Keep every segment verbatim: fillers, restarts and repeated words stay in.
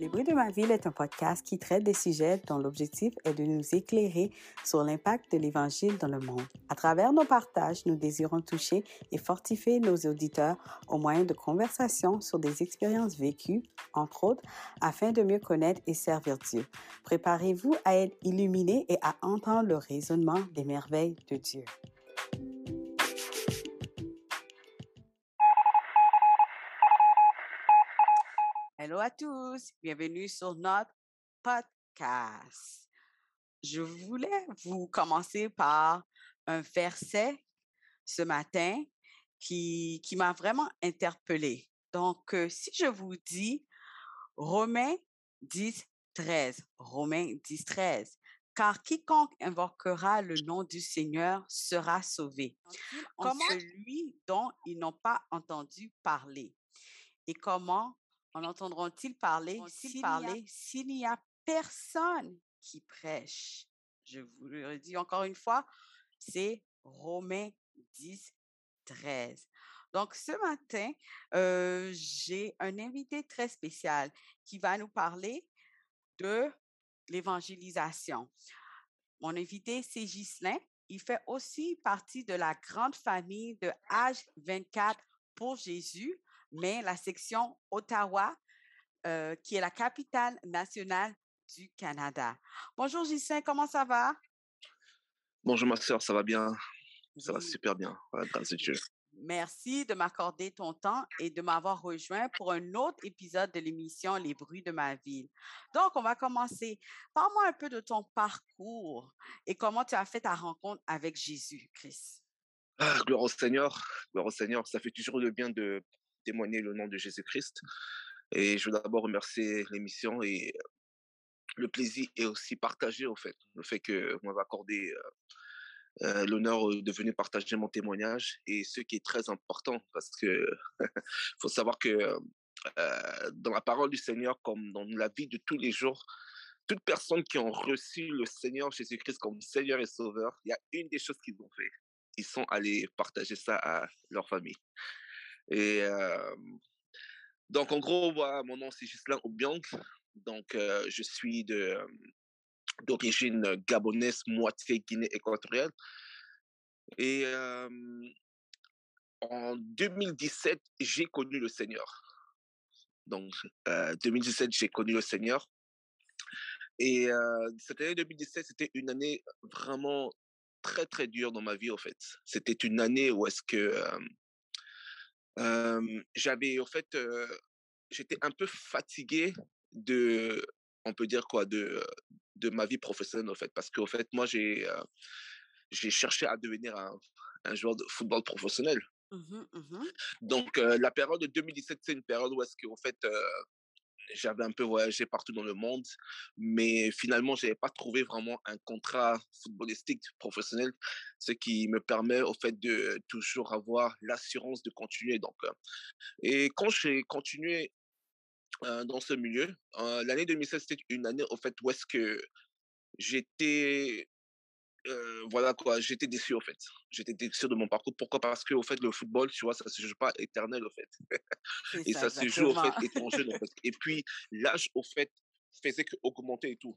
Les bruits de ma ville est un podcast qui traite des sujets dont l'objectif est de nous éclairer sur l'impact de l'Évangile dans le monde. À travers nos partages, nous désirons toucher et fortifier nos auditeurs au moyen de conversations sur des expériences vécues, entre autres, afin de mieux connaître et servir Dieu. Préparez-vous à être illuminés et à entendre le raisonnement des merveilles de Dieu. Hello à tous, bienvenue sur notre podcast. Je voulais vous commencer par un verset ce matin qui, qui m'a vraiment interpellée. Donc, euh, si je vous dis Romains dix, treize, Romains dix, treize, car quiconque invoquera le nom du Seigneur sera sauvé. En comment celui dont ils n'ont pas entendu parler. Et comment en entendront-ils parler s'il parler s'il n'y a personne qui prêche? Je vous le redis encore une fois, c'est Romains dix, treize. Donc, ce matin, euh, j'ai un invité très spécial qui va nous parler de l'évangélisation. Mon invité, c'est Ghislain. Il fait aussi partie de la grande famille de H vingt-quatre pour Jésus, mais la section Ottawa, euh, qui est la capitale nationale du Canada. Bonjour Ghislain, comment ça va? Bonjour ma sœur, ça va bien? Ça va Oui. super bien, voilà, grâce à Dieu. Merci de m'accorder ton temps et de m'avoir rejoint pour un autre épisode de l'émission Les bruits de ma ville. Donc, on va commencer. Parle-moi un peu de ton parcours et comment tu as fait ta rencontre avec Jésus, Christ. Ah, gloire au Seigneur, gloire au Seigneur. Ça fait toujours le bien de témoigner le nom de Jésus-Christ. Et je veux d'abord remercier l'émission et le plaisir est aussi partagé, au fait. Le fait que vous m'avez accordé euh, euh, l'honneur de venir partager mon témoignage et ce qui est très important parce que faut savoir que euh, dans la parole du Seigneur, comme dans la vie de tous les jours, toute personne qui ont reçu le Seigneur Jésus-Christ comme Seigneur et Sauveur, il y a une des choses qu'ils ont fait. Ils sont allés partager ça à leur famille. Et euh, donc, en gros, voilà, mon nom, c'est Ghislain Obiang. Donc, euh, je suis de, d'origine gabonaise, moitié Guinée équatoriale. Et euh, en deux mille dix-sept, j'ai connu le Seigneur. Donc, euh, deux mille dix-sept, j'ai connu le Seigneur. Et euh, cette année deux mille dix-sept, c'était une année vraiment très, très dure dans ma vie, en fait. C'était une année où est-ce que euh, euh, j'avais, en fait, euh, j'étais un peu fatigué de, on peut dire quoi, de, de ma vie professionnelle, en fait. Parce qu'en fait, moi, j'ai, euh, j'ai cherché à devenir un, un joueur de football professionnel. Mhm, mhm. Donc, euh, la période de deux mille dix-sept, c'est une période où est-ce qu'en fait, euh, j'avais un peu voyagé partout dans le monde, mais finalement, je n'avais pas trouvé vraiment un contrat footballistique professionnel, ce qui me permet au fait de toujours avoir l'assurance de continuer. Donc, euh, et quand j'ai continué euh, dans ce milieu, euh, l'année deux mille seize, c'était une année au fait où est-ce que j'étais euh, voilà quoi, j'étais déçu au fait. J'étais déçu de mon parcours. Pourquoi? Parce que au fait, le football, tu vois, ça se joue pas éternel au fait. C'est Et ça, ça se joue au exactement. fait étant jeune en fait. Et puis l'âge au fait faisait que augmenter et tout,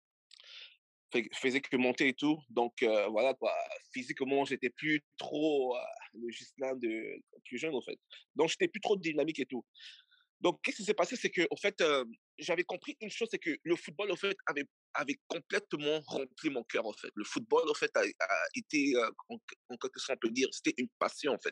Fait- faisait que monter et tout. Donc euh, voilà quoi. Physiquement, j'étais plus trop euh, le Gislain de plus jeune en fait. Donc j'étais plus trop dynamique et tout. Donc, qu'est-ce qui s'est passé, c'est que, en fait, euh, j'avais compris une chose, c'est que le football, en fait, avait, avait complètement rempli mon cœur, en fait. Le football, en fait, a, a été, euh, en, en quelque sorte, on peut dire, c'était une passion, en fait.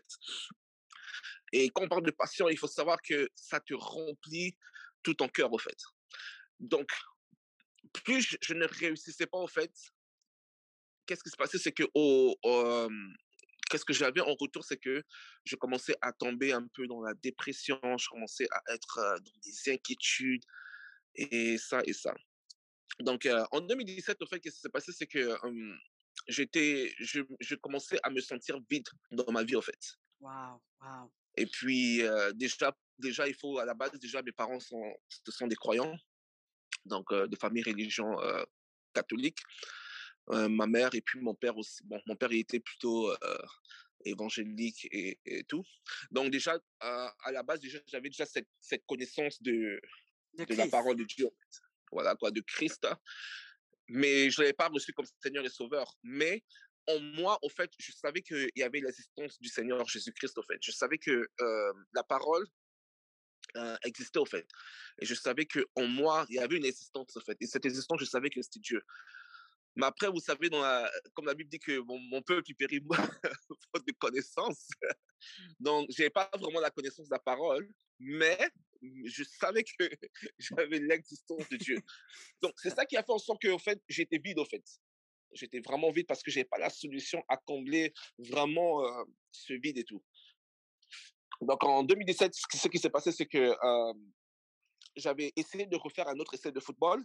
Et quand on parle de passion, il faut savoir que ça te remplit tout ton cœur, en fait. Donc, plus je, je ne réussissais pas, en fait, qu'est-ce qui se passait, c'est que, au, au, euh, qu'est-ce que j'avais en retour, c'est que je commençais à tomber un peu dans la dépression, je commençais à être euh, dans des inquiétudes, et ça et ça. Donc, euh, en deux mille dix-sept, au fait, qu'est-ce qui s'est passé, c'est que euh, j'étais, je, je commençais à me sentir vide dans ma vie, en fait. Wow, wow. Et puis, euh, déjà, déjà, il faut, à la base, déjà, mes parents sont, ce sont des croyants, donc euh, de famille religion euh, catholique. Euh, ma mère et puis mon père aussi. Bon, mon père, il était plutôt euh, évangélique et, et tout. Donc, déjà, euh, à la base, déjà, j'avais déjà cette, cette connaissance de, De de la Christ. parole de Dieu, en fait. Voilà, quoi, de Christ. Mais je ne l'avais pas reçu comme Seigneur et Sauveur. Mais en moi, au fait, je savais qu'il y avait l'existence du Seigneur Jésus-Christ, au fait. Je savais que euh, la parole euh, existait, au fait. Et je savais qu'en moi, il y avait une existence, au fait. Et cette existence, je savais que c'était Dieu. Mais après, vous savez, dans la, comme la Bible dit que mon, mon peuple, il périt faute de connaissance. Donc, je n'avais pas vraiment la connaissance de la parole, mais je savais que j'avais l'existence de Dieu. Donc, c'est ça qui a fait en sorte que, en fait, j'étais vide, en fait. J'étais vraiment vide parce que je n'avais pas la solution à combler vraiment euh, ce vide et tout. Donc, en deux mille dix-sept, ce qui s'est passé, c'est que euh, j'avais essayé de refaire un autre essai de football.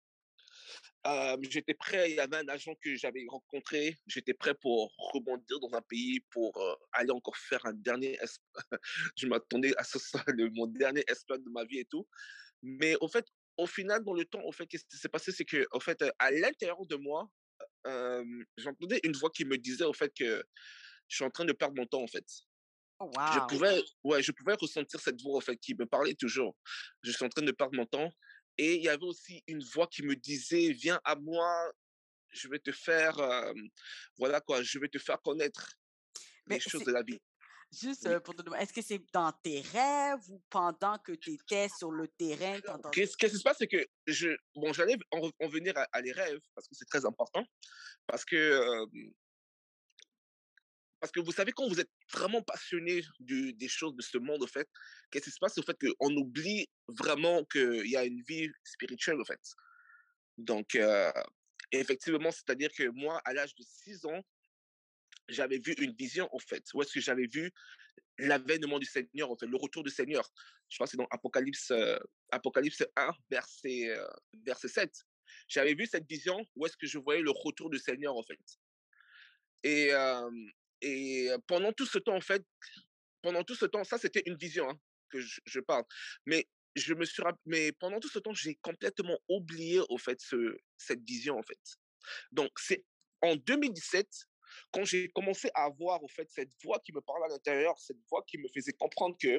Euh, j'étais prêt, il y avait un agent que j'avais rencontré, j'étais prêt pour rebondir dans un pays, pour euh, aller encore faire un dernier, je m'attendais à ce soit le, mon dernier exploit de ma vie et tout. Mais au fait, au final, dans le temps, au fait, qu'est-ce qui s'est passé, c'est que, au fait, à l'intérieur de moi, euh, j'entendais une voix qui me disait, au fait, que je suis en train de perdre mon temps, en fait. Oh, Je wow. pouvais, ouais, je pouvais ressentir cette voix, en fait, qui me parlait toujours. Je suis en train de perdre mon temps. Et il y avait aussi une voix qui me disait, viens à moi, je vais te faire, euh, voilà quoi, je vais te faire connaître les Mais choses c'est de la vie. juste Oui. euh, pour te demander, est-ce que c'est dans tes rêves ou pendant que tu étais sur le terrain, tu entendais? Qu'est-ce, qu'est-ce qui se passe, c'est que je, bon, j'allais en, en venir à, à les rêves parce que c'est très important, parce que, euh, parce que vous savez, quand vous êtes vraiment passionné du, des choses de ce monde, au fait, qu'est-ce qui se passe, au fait, qu'on oublie vraiment qu'il y a une vie spirituelle, au fait. Donc, euh, effectivement, c'est-à-dire que moi, à l'âge de six ans, j'avais vu une vision, en fait, où est-ce que j'avais vu l'avènement du Seigneur, en fait, le retour du Seigneur. Je crois que c'est dans Apocalypse, euh, Apocalypse un, verset, euh, verset sept. J'avais vu cette vision où est-ce que je voyais le retour du Seigneur, en fait. Et, euh, et pendant tout ce temps, en fait, pendant tout ce temps, ça, c'était une vision hein, que je, je parle. Mais je me suis, rapp- mais pendant tout ce temps, j'ai complètement oublié, au fait, ce, cette vision, en fait. Donc, c'est en deux mille dix-sept, quand j'ai commencé à avoir, au fait, cette voix qui me parlait à l'intérieur, cette voix qui me faisait comprendre que,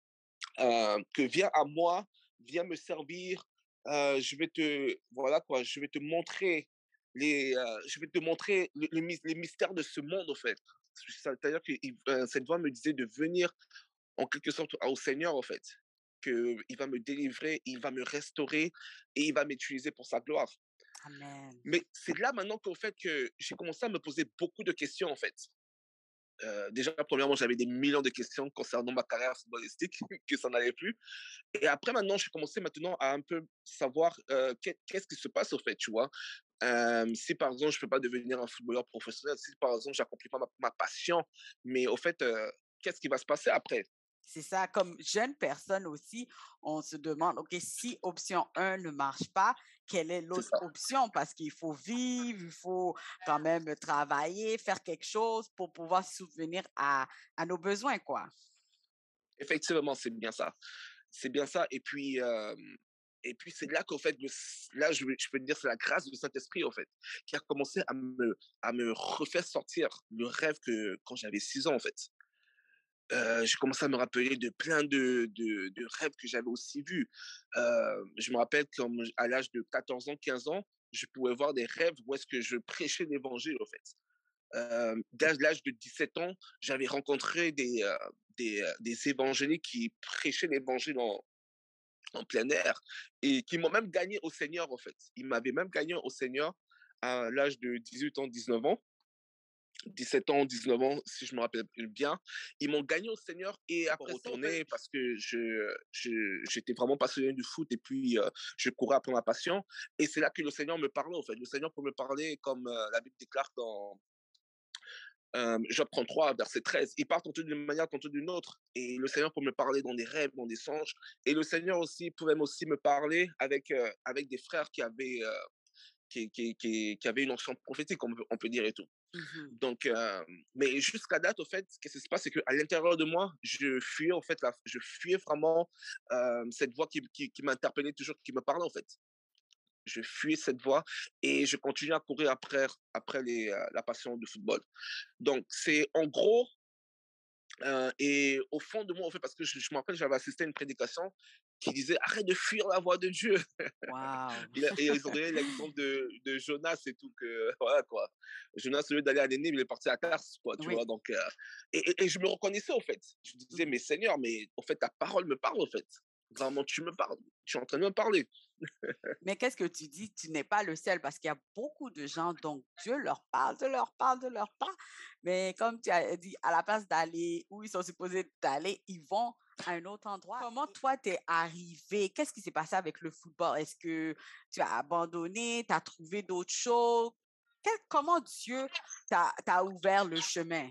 euh, que viens à moi, viens me servir, euh, je vais te, voilà quoi, je vais te montrer les, euh, je vais te montrer le- le mys- les mystères de ce monde, au fait. C'est-à-dire que il- euh, cette voix me disait de venir en quelque sorte au Seigneur, en fait, qu'il va me délivrer, il va me restaurer et il va m'utiliser pour sa gloire. Amen. Mais c'est là maintenant qu'au fait que j'ai commencé à me poser beaucoup de questions, en fait. Euh, déjà, premièrement, j'avais des millions de questions concernant ma carrière footballistique, que ça n'allait plus. Et après, maintenant, j'ai commencé maintenant à un peu savoir euh, qu'est- qu'est-ce qui se passe, au fait, tu vois. Euh, si, par exemple, je ne peux pas devenir un footballeur professionnel, si, par exemple, j'accomplis pas ma, ma passion, mais au fait, euh, qu'est-ce qui va se passer après? C'est ça, comme jeune personne aussi, on se demande, OK, si option un ne marche pas, quelle est C'est l'autre ça. option? Parce qu'il faut vivre, il faut quand même travailler, faire quelque chose pour pouvoir subvenir à, à nos besoins, quoi. Effectivement, c'est bien ça. C'est bien ça. Et puis, euh, et puis c'est là qu'en fait, le, là, je, je peux te dire, c'est la grâce du Saint-Esprit, en fait, qui a commencé à me, à me refaire sortir le rêve que quand j'avais six ans, en fait. Euh, j'ai commencé à me rappeler de plein de, de, de rêves que j'avais aussi vus. Euh, je me rappelle qu'à l'âge de quatorze ans, quinze ans, je pouvais voir des rêves où est-ce que je prêchais l'évangile, en fait. Euh, dès l'âge de dix-sept ans, j'avais rencontré des, euh, des, euh, des évangéliques qui prêchaient l'évangile en, en plein air et qui m'ont même gagné au Seigneur, en fait. Ils m'avaient même gagné au Seigneur à l'âge de dix-huit ans, dix-neuf ans. dix-sept ans, dix-neuf ans, si je me rappelle bien. Ils m'ont gagné au Seigneur et après ça, retourné parce que je, je, j'étais vraiment passionné du foot et puis euh, je courais après ma passion. Et c'est là que le Seigneur me parlait, en fait. Le Seigneur peut me parler comme euh, la Bible déclare dans euh, Job trente-trois, verset treize. Il parle tantôt d'une manière, tantôt d'une autre. Et le Seigneur peut me parler dans des rêves, dans des songes. Et le Seigneur aussi pouvait aussi me parler avec, euh, avec des frères qui avaient, euh, qui, qui, qui, qui avaient une onction prophétique, on peut, on peut dire et tout. Mhm. Donc, euh, mais jusqu'à date, au fait, ce qui se passe, c'est qu'à l'intérieur de moi, je fuyais, en fait, la, je fuyais vraiment euh, cette voix qui, qui, qui m'interpellait toujours, qui me parlait, en fait. Je fuyais cette voix et je continuais à courir après, après les, euh, la passion du football. Donc, c'est en gros, Euh, et au fond de moi, en fait, parce que je, je me rappelle, j'avais assisté à une prédication qui disait arrête de fuir la voix de Dieu. Wow. Et, et ils ont donné l'exemple de, de Jonas et tout, que voilà quoi. Jonas, au lieu d'aller à Nénive, il est parti à Tarse, quoi, tu Oui. vois. Donc, euh, et, et, et je me reconnaissais, en fait. Je disais, Mhm. mais Seigneur, mais en fait, ta parole me parle, en fait. Vraiment, tu me parles. Tu es en train de me parler. Mais qu'est-ce que tu dis? Tu n'es pas le seul parce qu'il y a beaucoup de gens dont Dieu leur parle, de leur parle, de leur parle. Mais comme tu as dit, à la place d'aller où ils sont supposés d'aller, ils vont à un autre endroit. Comment toi, t'es arrivé? Qu'est-ce qui s'est passé avec le football? Est-ce que tu as abandonné? Tu as trouvé d'autres choses? Quel- comment Dieu t'a t'a ouvert le chemin?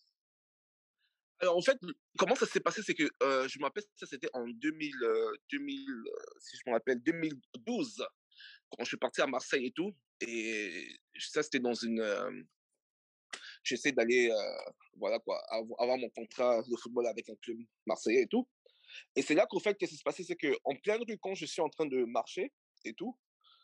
Alors, en fait, comment ça s'est passé, c'est que euh, je me rappelle, ça c'était en deux mille, euh, deux mille euh, si je me rappelle, deux mille douze, quand je suis parti à Marseille et tout. Et ça, c'était dans une. Euh, j'essaie d'aller, euh, voilà quoi, avo- avoir mon contrat de football avec un club marseillais et tout. Et c'est là qu'en fait, qu'est-ce qui s'est passé, c'est qu'en pleine rue, quand je suis en train de marcher et tout,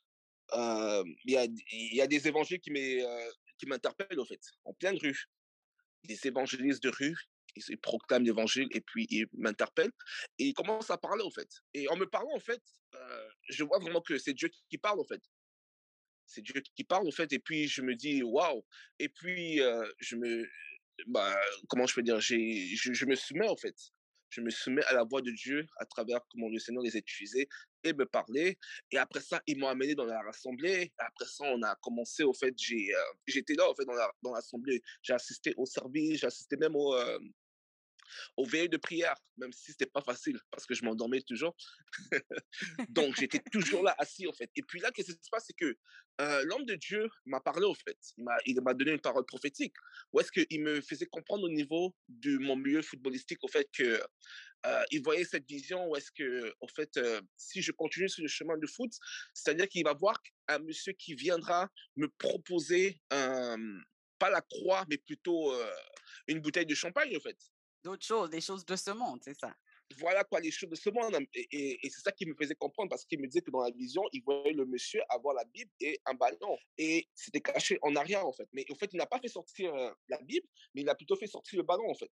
euh, il y, a, il y a des évangiles qui m'est, euh, qui m'interpellent, en fait, en pleine rue. Des évangélistes de rue, ils, ils proclament l'évangile et puis ils m'interpellent et ils commencent à parler, en fait. Et en me parlant, en fait, euh, je vois vraiment que c'est Dieu qui parle, en fait. C'est Dieu qui parle, en fait. Et puis, je me dis, waouh. Et puis, euh, je me, bah, comment je peux dire, j'ai, je, je me soumets, en fait. Je me soumets à la voix de Dieu à travers comment le Seigneur les a utilisés et me parlait. Et après ça, ils m'ont amené dans la rassemblée. Après ça, on a commencé, au fait, j'ai, euh, j'étais là, au fait, dans, la, dans l'assemblée. J'ai assisté au service, j'ai assisté même au, euh, aux veillées de prière, même si c'était pas facile parce que je m'endormais toujours. Donc, j'étais toujours là, assis, en fait. Et puis là, qu'est-ce qui se passe, c'est que euh, l'homme de Dieu m'a parlé, en fait. Il m'a, il m'a donné une parole prophétique. Où est-ce qu'il me faisait comprendre au niveau de mon milieu footballistique, au fait, que euh, il voyait cette vision où est-ce que, en fait, euh, si je continue sur le chemin du foot, c'est-à-dire qu'il va voir un monsieur qui viendra me proposer un, pas la croix, mais plutôt euh, une bouteille de champagne, en fait. D'autres choses, des choses de ce monde, c'est ça. Voilà quoi, les choses de ce monde. Et, et, et c'est ça qui me faisait comprendre parce qu'il me disait que dans la vision, il voyait le monsieur avoir la Bible et un ballon. Et c'était caché en arrière, en fait. Mais en fait, il n'a pas fait sortir euh, la Bible, mais il a plutôt fait sortir le ballon, en fait.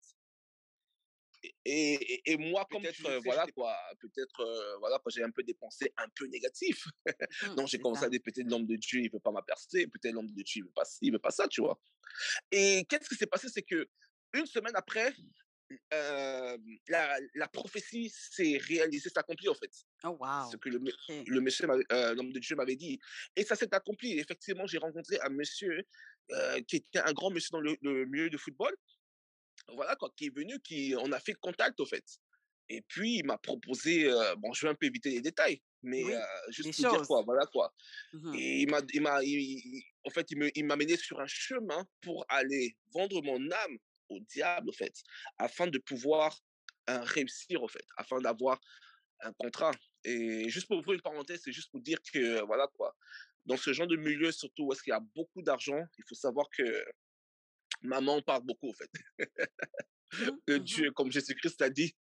Et, et, et moi, comme peut-être, euh, voilà quoi, peut-être, euh, voilà, quand j'ai un peu des pensées un peu négatives, Mhm, donc j'ai c'est commencé ça. à dire peut-être l'homme de Dieu, il veut pas m'apercer, peut-être l'homme de Dieu, il veut pas ci, il veut pas ça, tu vois. Et qu'est-ce qui s'est passé, c'est que une semaine après, euh, la, la prophétie s'est réalisée, s'est accomplie en fait. Oh, Ce wow. que le, OK. le monsieur, euh, l'homme de Dieu m'avait dit. Et ça s'est accompli. Effectivement, j'ai rencontré un monsieur euh, qui était un grand monsieur dans le, le milieu du football. Voilà, quoi, qui est venu, qui, on a fait contact, au fait. Et puis, il m'a proposé, euh, bon, je vais un peu éviter les détails, mais euh, Oui, des juste pour dire choses. quoi, voilà quoi. Mhm. Et il m'a, il m'a, il- il- en fait, il me, il m'a mené sur un chemin pour aller vendre mon âme au diable, en fait, afin de pouvoir euh, réussir, en fait, afin d'avoir un contrat. Et juste pour ouvrir une parenthèse, c'est juste pour dire que, voilà quoi, dans ce genre de milieu, surtout où est-ce qu'il y a beaucoup d'argent, il faut savoir que maman parle beaucoup, en fait. Mhm, Que mhm. Dieu, comme Jésus-Christ a dit,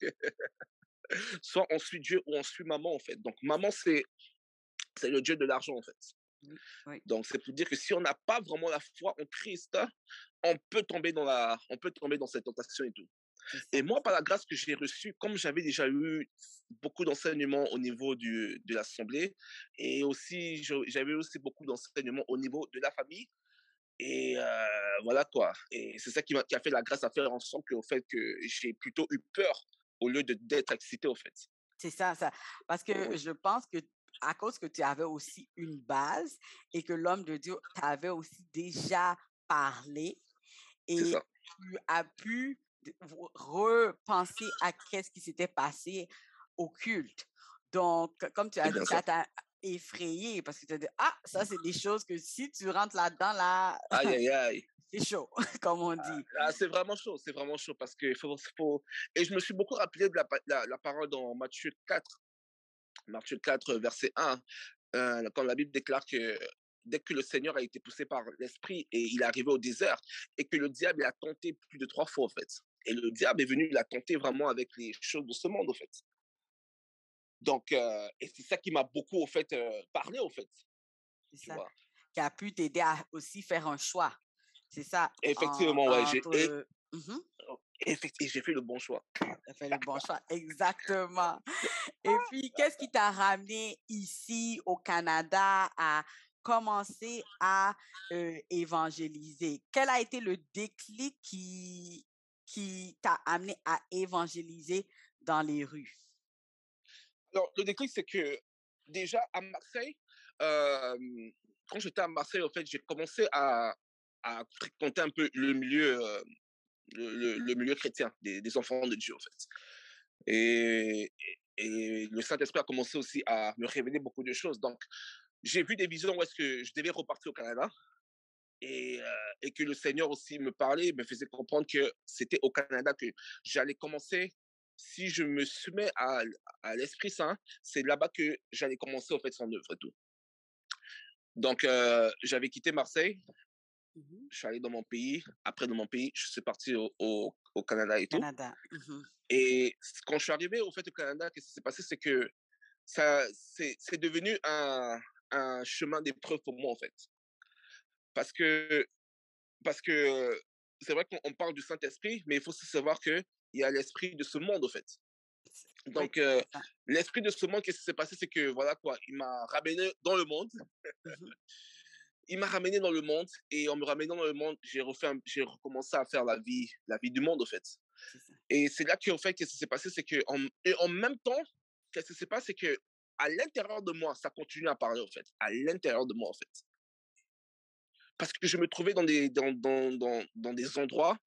soit on suit Dieu ou on suit maman, en fait. Donc, maman, c'est, c'est le Dieu de l'argent, en fait. Oui, oui, Donc, c'est pour dire que si on n'a pas vraiment la foi en Christ, on peut tomber dans la, on peut tomber dans cette tentation et tout. c'est Et ça. moi, par la grâce que j'ai reçue, comme j'avais déjà eu beaucoup d'enseignements au niveau du, de l'Assemblée, et aussi, j'avais aussi beaucoup d'enseignements au niveau de la famille, et euh, voilà quoi. Et c'est ça qui, qui a fait la grâce à faire en sorte que, au fait, que j'ai plutôt eu peur au lieu de, d'être excité, au fait. C'est ça, ça. Parce que Oui, je pense que à cause que tu avais aussi une base et que l'homme de Dieu t'avait aussi déjà parlé c'est et ça. tu as pu d- v- repenser à qu'est-ce qui s'était passé au culte. Donc, comme tu C'est as bien dit, ça. ça t'a effrayé parce que tu as dit, ah, ça, c'est des choses que si tu rentres là-dedans, là, Aïe, aïe, aïe. c'est chaud, comme on dit. Ah, c'est vraiment chaud, c'est vraiment chaud parce que faut, faut... Et je me suis beaucoup rappelé de la, la, la parole dans Matthieu quatre, Matthieu quatre, verset un, euh, quand la Bible déclare que dès que le Seigneur a été poussé par l'Esprit et il est arrivé au désert et que le diable l'a tenté plus de trois fois, en fait. Et le diable est venu la tenter vraiment avec les choses de ce monde, en fait. Donc, euh, et c'est ça qui m'a beaucoup, au fait, euh, parlé, au fait, C'est tu ça. vois. Qui a pu t'aider à aussi faire un choix. C'est ça, en- Effectivement, ouais, j'ai, et entre Mmh. Effect et j'ai fait le bon choix. Tu as fait le bon choix, exactement. Et puis, qu'est-ce qui t'a ramené ici au Canada à commencer à, heu, évangéliser? Quel a été le déclic qui qui t'a amené à évangéliser dans les rues? Alors, le déclic, c'est que déjà à Marseille, hem, quand j'étais à Marseille, en fait, j'ai commencé à à fréquenter un peu le milieu, heu, le le le milieu chrétien des des enfants de Dieu, en fait. Et et le Saint-Esprit a commencé aussi à me révéler beaucoup de choses. Donc, j'ai vu des visions où est-ce que je devais repartir au Canada et, heu, et que le Seigneur aussi me parlait, me faisait comprendre que c'était au Canada que j'allais commencer. Si je me soumets à à l'Esprit Saint, c'est là-bas que j'allais commencer, en fait, son œuvre et tout. Donc, heu, j'avais quitté Marseille, Mmh. je suis allé dans mon pays. Après, dans mon pays, je suis parti au au au Canada et tout. Canada. Mmh. Et quand je suis arrivé, au fait, au Canada, qu'est-ce qui s'est passé? C'est que ça c'est c'est devenu un un chemin d'épreuve pour moi, en fait. Parce que parce que c'est vrai qu'on on parle du Saint-Esprit, mais il faut aussi savoir qu'il y a l'esprit de ce monde, en fait. C Oui, Donc, heu, c'est ça. l'esprit de ce monde, qu'est-ce qui s'est passé? C'est que voilà quoi, il m'a ramené dans le monde. Mmh. Il m'a ramené dans le monde et en me ramenant dans le monde, j'ai refait un j'ai recommencé à faire la vie la vie du monde, en fait. C'est ça. Et c'est là qu'en fait, qu'est-ce qui s'est passé? C'est qu'en et en même temps, qu'est-ce qui se passe? C'est que à l'intérieur de moi, ça continue à parler, en fait, à l'intérieur de moi, en fait. Parce que je me trouvais dans des dans dans dans dans des endroits,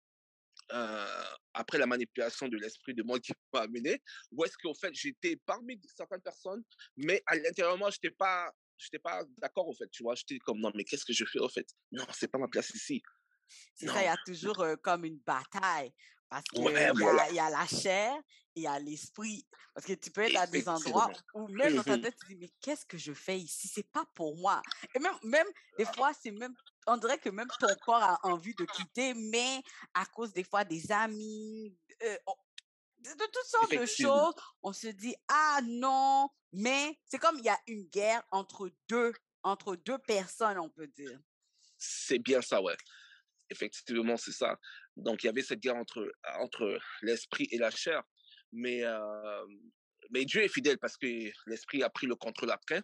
heu, après la manipulation de l'esprit de moi qui m'a amené, où est-ce qu'en fait, j'étais parmi certaines personnes, mais à l'intérieur de moi, j'étais pas j'étais pas d'accord, en fait, tu vois? J'étais comme: «Non, mais qu'est-ce que je fais, en fait? Non, c'est pas ma place ici. C'est ça, il y Non». a toujours, heu, comme une bataille parce Ouais, qu'il y voilà, a il y a la chair et il y a l'esprit. Parce que tu peux être à des endroits effectivement. où même dans ta Mmh. tête, tu dis: «Mais qu'est-ce que je fais ici? C'est pas pour moi». Et même même des fois, c'est même on dirait que même ton corps a envie de quitter, mais à cause des fois des amis, heu, on de de toutes sortes de Effectivement. choses, on se dit: «Ah non», mais c'est comme il y a une guerre entre deux entre deux personnes, on peut dire. C'est bien ça, ouais. Effectivement, c'est ça. Donc, il y avait cette guerre entre, entre l'esprit et la chair. Mais, euh, mais Dieu est fidèle parce que l'esprit a pris le contrôle après.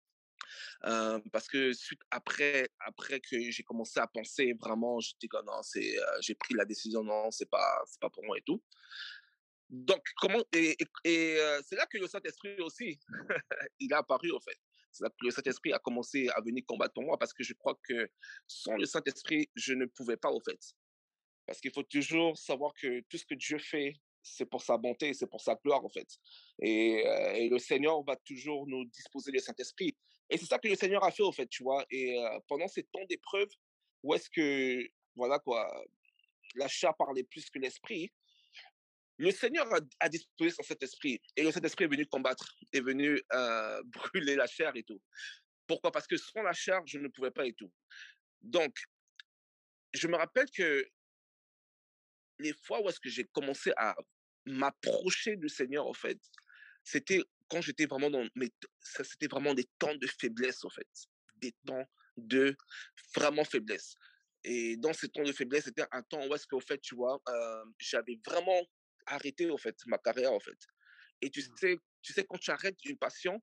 Euh, parce que suite après, après que j'ai commencé à penser vraiment, j'étais comme non, c'est, euh, j'ai pris la décision, non, c'est pas, c'est pas pour moi et tout. Donc, comment, et, et, et, euh, c'est là que le Saint-Esprit aussi, il est apparu, en fait. C'est là que le Saint-Esprit a commencé à venir combattre pour moi parce que je crois que sans le Saint-Esprit, je ne pouvais pas, au fait. Parce qu'il faut toujours savoir que tout ce que Dieu fait, c'est pour sa bonté, c'est pour sa gloire, en fait. Et, euh, et le Seigneur va toujours nous disposer le Saint-Esprit. Et c'est ça que le Seigneur a fait, en fait, tu vois. Et euh, pendant ces temps d'épreuve, où est-ce que, voilà quoi, la chair parlait plus que l'esprit, le Seigneur a, a disposé son Saint-Esprit. Et le Saint-Esprit est venu combattre, est venu euh, brûler la chair et tout. Pourquoi? Parce que sans la chair, je ne pouvais pas et tout. Donc, je me rappelle que les fois où est-ce que j'ai commencé à m'approcher du Seigneur, en fait, c'était quand j'étais vraiment dans mes, ça, c'était vraiment des temps de faiblesse, en fait, des temps de vraiment faiblesse. Et dans ces temps de faiblesse, c'était un temps où est-ce qu'au fait, tu vois, euh, j'avais vraiment arrêté, en fait, ma carrière, en fait. Et tu sais, tu sais, quand tu arrêtes une passion,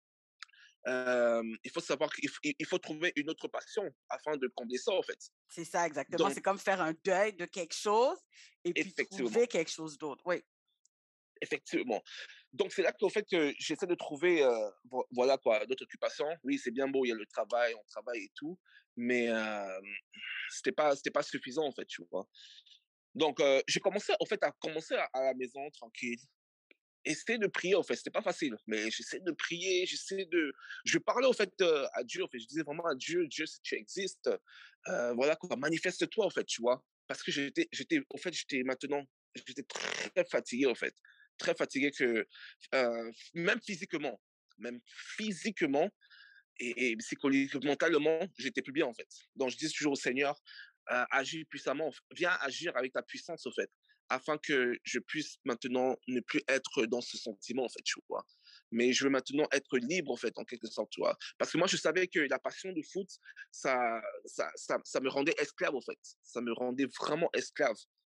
euh, il faut savoir qu'il faut, il faut trouver une autre passion afin de combler ça, en fait. C'est ça, exactement. Donc, C'est comme faire un deuil de quelque chose et puis effectivement, trouver quelque chose d'autre. Oui. effectivement. Donc, c'est là qu'au fait que j'essaie de trouver, euh, vo- voilà quoi, d'autres occupations. Oui, c'est bien beau, il y a le travail, on travaille et tout, mais euh, c'était pas, c'était pas suffisant en fait, tu vois. Donc, euh, j'ai commencé en fait à commencer à, à la maison tranquille. Essayer de prier, en fait, c'était pas facile, mais j'essaie de prier, j'essaie de, je parlais en fait euh, à Dieu, en fait, je disais vraiment à Dieu, Dieu, si tu existes, euh, voilà quoi, manifeste-toi en fait, tu vois, parce que j'étais, j'étais, en fait, j'étais maintenant, j'étais très fatigué en fait, très fatigué que, euh, même physiquement, même physiquement et, et psychologiquement, mentalement, j'étais plus bien en fait. Donc je dis toujours au Seigneur, euh, agis puissamment, viens agir avec ta puissance en fait, afin que je puisse maintenant ne plus être dans ce sentiment en fait, tu vois. Mais je veux maintenant être libre en fait, en quelque sorte, tu vois. Parce que moi, je savais que la passion du foot, ça, ça, ça, ça me rendait esclave en fait. Ça me rendait vraiment esclave.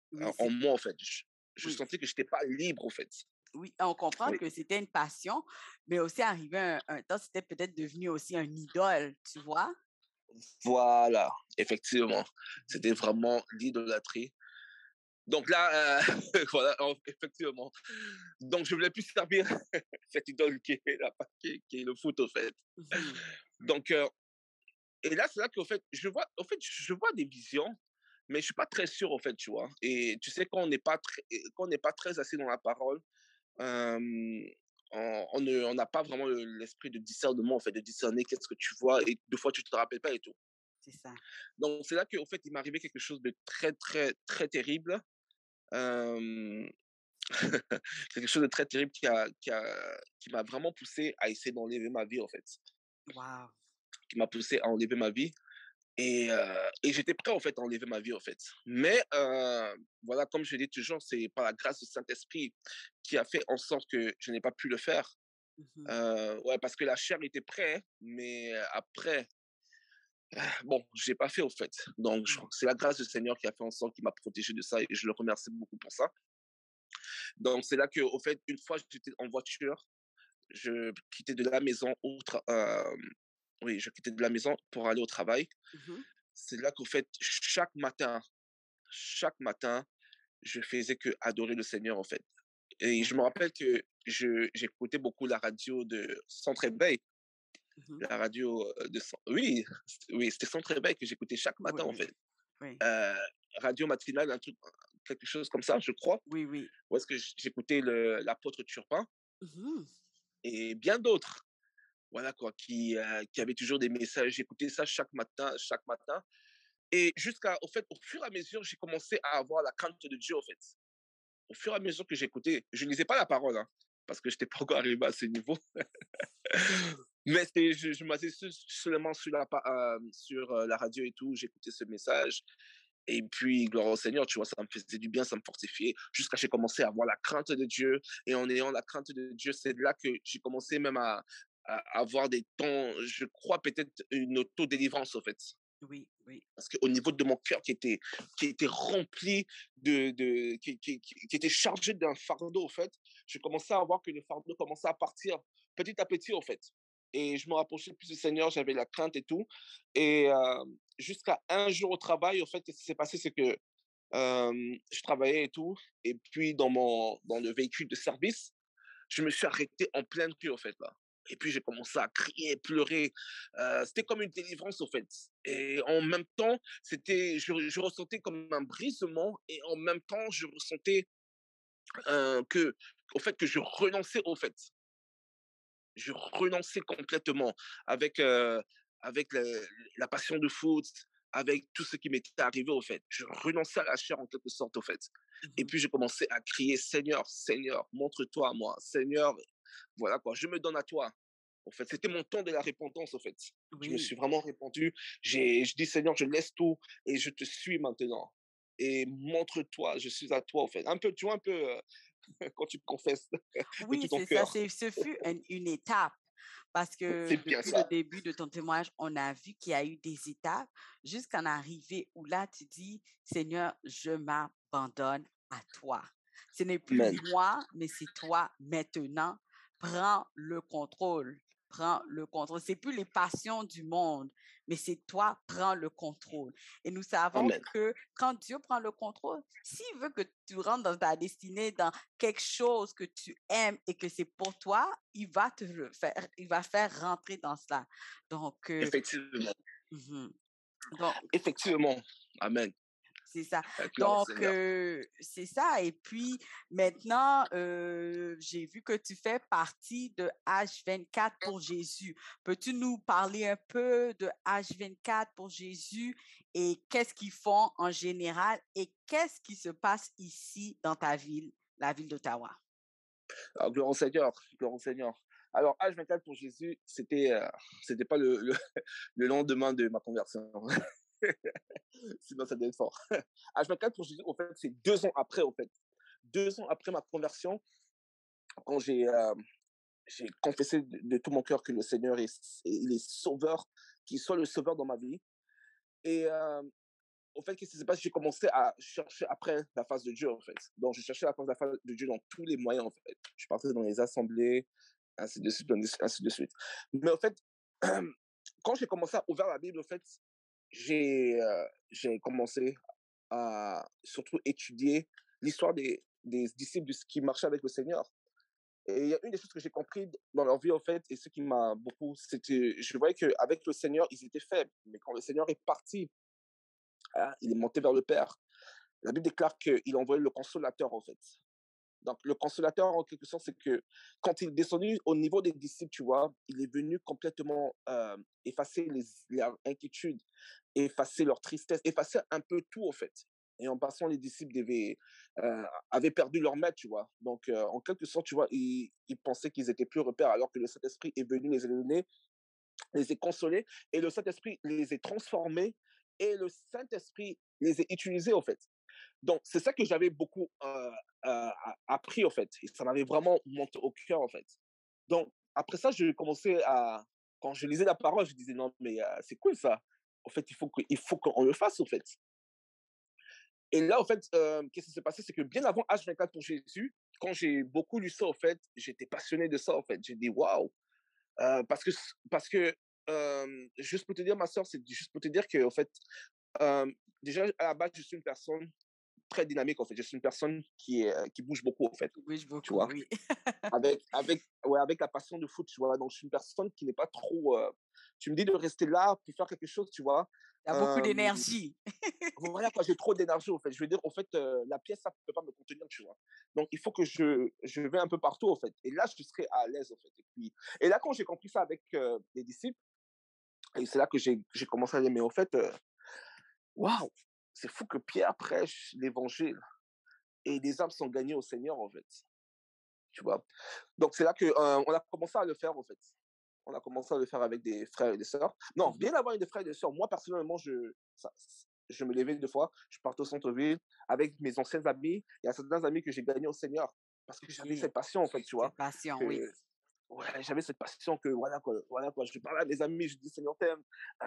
Oui, en, en c'est, moi, en fait. Je, je oui, sentais que je n'étais pas libre, en fait. oui, on comprend Oui. que c'était une passion, mais aussi arrivé un, un temps, c'était peut-être devenu aussi un idole, tu vois? Voilà, effectivement. Mhm. C'était vraiment l'idolâtrie. Donc là, euh, voilà, en- effectivement. Donc je voulais plus servir cette idole qui est, la, qui, qui est le foot, au fait. Mhm. Donc, euh, et là, c'est là qu'au fait, je vois, au fait, je vois des visions, mais je suis pas très sûr, au fait, tu vois. Et tu sais, quand on n'est pas très, quand on n'est pas très assis dans la parole, euh, on on ne- on n'a pas vraiment le- l'esprit de discernement, en fait, de discerner qu'est-ce que tu vois et deux fois tu te rappelles pas et tout. C'est ça. Donc c'est là qu'au fait, il m'est arrivé quelque chose de très, très, très terrible. Euh, quelque chose de très terrible qui a, qui a, qui m'a vraiment poussé à essayer d'enlever ma vie, en fait. Wow. Qui m'a poussé à enlever ma vie. Et, euh, et j'étais prêt, en fait, à enlever ma vie, en fait. Mais, euh, voilà, comme je dis toujours, c'est par la grâce du Saint-Esprit qui a fait en sorte que je n'ai pas pu le faire. Mhm. Euh, ouais, parce que la chair était prête, mais après, bon, je n'ai pas fait, au fait. Donc, je crois Mhm. que c'est la grâce du Seigneur qui a fait en sorte qu'il m'a protégé de ça et je le remercie beaucoup pour ça. Donc, c'est là que, au fait, une fois, j'étais en voiture, je quittais de la maison, au tra- euh, oui, je quittais de la maison pour aller au travail. Mhm. C'est là qu'au fait, chaque matin, chaque matin, je faisais que adorer le Seigneur, en fait. Et je me Wow. rappelle que je, j'écoutais beaucoup la radio de Centre Éveil, Mhm. la radio euh, de, Cen- oui, oui, c'était Centre Éveil que j'écoutais chaque Oui, matin, en oui, fait. oui, Euh, radio matinale, un truc, quelque chose comme ça, je crois. oui, oui. Où est-ce que j'écoutais le- l'apôtre Turpin Mhm. et bien d'autres. Voilà quoi, qui, euh, qui avaient toujours des messages. J'écoutais ça chaque matin, chaque matin. Et jusqu'à, au fait, au fur et à mesure, j'ai commencé à avoir la crainte de Dieu, au fait. Au fur et à mesure que j'écoutais, je ne lisais pas la parole, hein, parce que je n'étais pas encore arrivé à ce niveau. Mais c'était, je, je m'asseyais seulement sur la, euh, sur euh, la radio et tout, j'écoutais ce message. Et puis, gloire au Seigneur, tu vois, ça me faisait du bien, ça me fortifiait, jusqu'à ce que j'ai commencé à avoir la crainte de Dieu. Et en ayant la crainte de Dieu, c'est là que j'ai commencé même à, à avoir des temps, je crois peut-être une auto-délivrance, en fait. Oui, oui. Parce qu'au niveau de mon cœur qui était, qui était rempli de, de qui, qui, qui, qui était chargé d'un fardeau, en fait, je commençais à voir que le fardeau commençait à partir petit à petit, en fait. Et je me rapprochais plus du Seigneur, j'avais la crainte et tout. Et euh, jusqu'à un jour au travail, en fait, ce qui s'est passé, c'est que euh, je travaillais et tout. Et puis, dans, mon, dans le véhicule de service, je me suis arrêté en pleine rue, en fait, là. Et puis, j'ai commencé à crier, pleurer. Euh, c'était comme une délivrance, en fait. Et en même temps, c'était, je, je ressentais comme un brisement. Et en même temps, je ressentais euh, que, au fait, que je renonçais, au fait. Je renonçais complètement avec, euh, avec la, la passion de foot, avec tout ce qui m'était arrivé, au fait. Je renonçais à la chair, en quelque sorte, au fait. Et Mhm. puis, j'ai commencé à crier, Seigneur, Seigneur, montre-toi à moi. Seigneur, voilà quoi, je me donne à toi. En fait, c'était mon temps de la repentance, en fait. Je me Oui. suis vraiment répandu. J'ai, je dis, Seigneur, je laisse tout et je te suis maintenant. Et montre-toi, je suis à toi, en fait. Un peu, tu vois, un peu euh, quand tu te confesses de Oui, tout ton c'est ça. cœur. C'est, ce fut une, une étape parce que C'est bien depuis le ça. début de ton témoignage, on a vu qu'il y a eu des étapes jusqu'à en arriver où là, tu dis, Seigneur, je m'abandonne à toi. Ce n'est plus Amen. moi, mais c'est toi maintenant. Prends le contrôle. Prends le contrôle. C'est plus les passions du monde, mais c'est toi, prends le contrôle. Et nous savons Amen. que quand Dieu prend le contrôle, s'il veut que tu rentres dans ta destinée, dans quelque chose que tu aimes et que c'est pour toi, il va te le faire, il va faire rentrer dans cela. Donc, euh, Effectivement. mhm. Donc, Effectivement. Amen. c'est ça. Gloire au Donc, Seigneur. euh, c'est ça. Et puis, maintenant, euh, j'ai vu que tu fais partie de H vingt-quatre pour Jésus. Peux-tu nous parler un peu de H vingt-quatre pour Jésus et qu'est-ce qu'ils font en général et qu'est-ce qui se passe ici dans ta ville, la ville d'Ottawa? Alors, gloire au Seigneur. Gloire au Seigneur. Alors, H vingt-quatre pour Jésus, c'était euh, c'était pas le, le, le lendemain de ma conversion. Sinon, ça devait être fort. H vingt-quatre pour Jésus, en fait, c'est deux ans après, en fait. Deux ans après ma conversion, quand j'ai euh, j'ai confessé de, de tout mon cœur que le Seigneur est, il est sauveur, qu'il soit le sauveur dans ma vie. Et euh, au fait, qu'est-ce qui s'est passé? J'ai commencé à chercher après la face de Dieu, en fait. Donc, je cherchais la face, la face de Dieu dans tous les moyens, en fait. Je partais dans les assemblées, ainsi de suite, ainsi de suite. Mais en fait, quand j'ai commencé à ouvrir la Bible, en fait, j'ai euh, j'ai commencé à surtout étudier l'histoire des, des disciples qui marchaient avec le Seigneur. Et il y a une des choses que j'ai compris dans leur vie, en fait, et ce qui m'a beaucoup, c'était, je voyais qu'avec le Seigneur, ils étaient faibles. Mais quand le Seigneur est parti, hein, il est monté vers le Père. La Bible déclare qu'il a envoyé le consolateur, en fait. Donc, le consolateur, en quelque sorte, c'est que quand il est descendu au niveau des disciples, tu vois, il est venu complètement euh, effacer les, leurs inquiétudes, effacer leur tristesse, effacer un peu tout, en fait. Et en passant, les disciples devaient, euh, avaient perdu leur maître, tu vois. Donc, euh, en quelque sorte, tu vois, ils, ils pensaient qu'ils étaient plus repères, alors que le Saint-Esprit est venu les éliminer, les a consolés, et le Saint-Esprit les a transformés, et le Saint-Esprit les a utilisés, en fait. Donc, c'est ça que j'avais beaucoup euh, euh, appris, en fait. Et ça m'avait vraiment monté au cœur, en fait. Donc, après ça, j'ai commencé à... Quand je lisais la parole, je disais, non, mais euh, c'est cool, ça. En fait, il faut que, il faut qu'on le fasse, en fait. Et là, en fait, euh, qu'est-ce qui s'est passé? C'est que bien avant H vingt-quatre pour Jésus, quand j'ai beaucoup lu ça, en fait, j'étais passionné de ça, en fait. J'ai dit, waouh! Euh, parce que, parce que euh, juste pour te dire, ma soeur, c'est juste pour te dire que, en fait, euh, déjà, à la base, je suis une personne très dynamique, en fait. Je suis une personne qui, est, qui bouge beaucoup, en fait. Tu bouges Tu beaucoup, vois, oui. avec, avec, ouais, avec la passion de foot, tu vois. Donc, je suis une personne qui n'est pas trop. Euh, tu me dis de rester là pour faire quelque chose, tu vois. Tu as beaucoup Euh, d'énergie. voilà, quoi, j'ai trop d'énergie, en fait. Je veux dire, en fait, euh, la pièce, ça ne peut pas me contenir, tu vois. Donc, il faut que je, je vais un peu partout, en fait. Et là, je serai à l'aise, en fait. Et, puis, et là, quand j'ai compris ça avec euh, les disciples, et c'est là que j'ai, j'ai commencé à dire, mais en fait, euh, waouh, c'est fou que Pierre prêche l'évangile et des âmes sont gagnées au Seigneur, en fait. Tu vois. Donc, c'est là qu'on euh, on a commencé à le faire, en fait. On a commencé à le faire avec des frères et des sœurs. Non, bien avant avec des frères et des sœurs, moi, personnellement, je, ça, je me levais deux fois, je partais au centre-ville avec mes anciens amis. Il y a certains amis que j'ai gagnés au Seigneur parce que j'avais OK. cette passion, en fait, tu vois. Cette passion, oui. Que, ouais, j'avais cette passion que, voilà, quoi, voilà, quoi, je parlais à mes amis, je dis, Seigneur, t'aimes,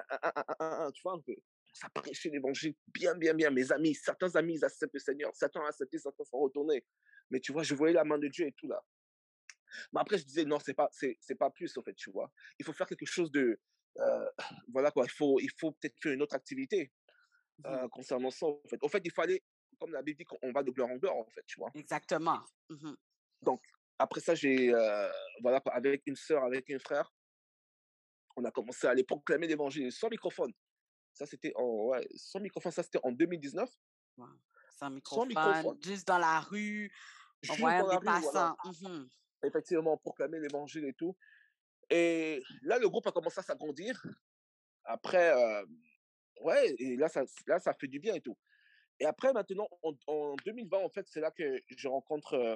tu vois, un peu. Ça prêchait l'évangile bien, bien, bien. Mes amis, certains amis, ils acceptent le Seigneur, certains ont accepté, certains sont retournés. Mais tu vois, je voyais la main de Dieu et tout là. Mais après, je disais, non, c'est pas, c'est, c'est pas plus, en fait, tu vois. Il faut faire quelque chose de, euh, voilà, quoi, il faut, il faut peut-être faire une autre activité Mhm. euh, concernant ça, en fait. En fait, il fallait, comme la Bible dit, qu'on va de gloire en gloire, en fait, tu vois. Exactement. Mhm. Donc, après ça, j'ai, euh, voilà, quoi, avec une sœur, avec un frère, on a commencé à aller proclamer l'évangile sans microphone. Ça, c'était en, ouais, sans microphone, ça, c'était en deux mille dix-neuf. Wow. Sans Sans microphone, microphone, juste dans la rue, en juste voyant dans des la rue, voilà. passants. Mhm. Effectivement, proclamer l'évangile et tout. Et là, le groupe a commencé à s'agrandir. Après, euh, ouais, et là ça, là, ça fait du bien et tout. Et après, maintenant, en, en deux mille vingt, en fait, c'est là que je rencontre euh,